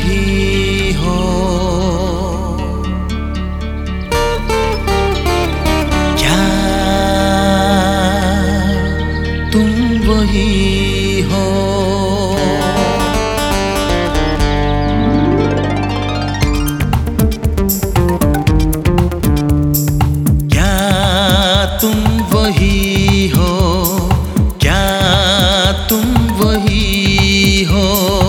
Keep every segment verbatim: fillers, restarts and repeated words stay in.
वही हो। क्या तुम वही हो। क्या तुम वही हो। क्या तुम वही हो।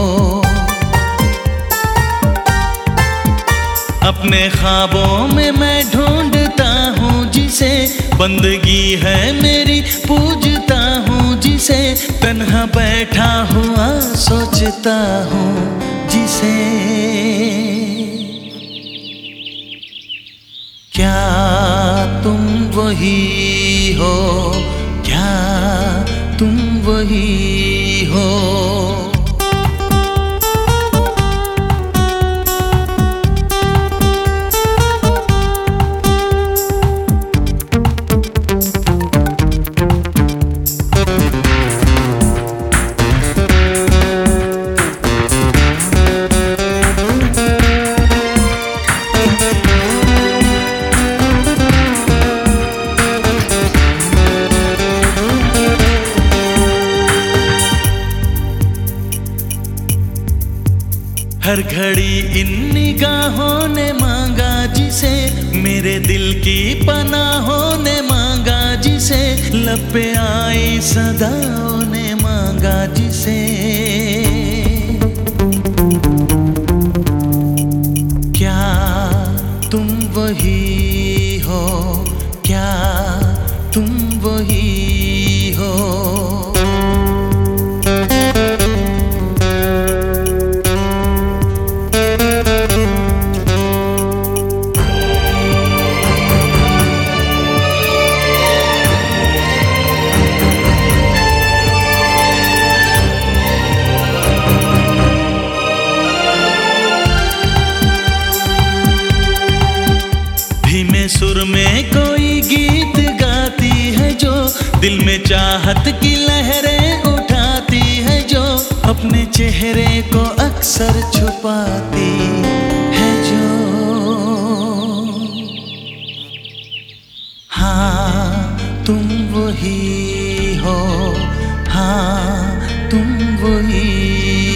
अपने ख्वाबों में मैं ढूंढता हूँ जिसे, बंदगी है मेरी पूजता हूँ जिसे, तन्हा बैठा हुआ सोचता हूँ जिसे। क्या तुम वही हो। क्या तुम वही हो। हर घड़ी इन निगाहों ने मांगा जिसे, मेरे दिल की पनाहों ने मांगा जिसे, लब पे आई सदाओं ने मांगा जिसे। क्या तुम वही हो। क्या तुम वही हो। धीमे सुर में कोई गीत गाती है जो, दिल में चाहत की लहरें उठाती है जो, अपने चेहरे को अक्सर छुपाती है जो। हाँ तुम वही हो। हाँ तुम वही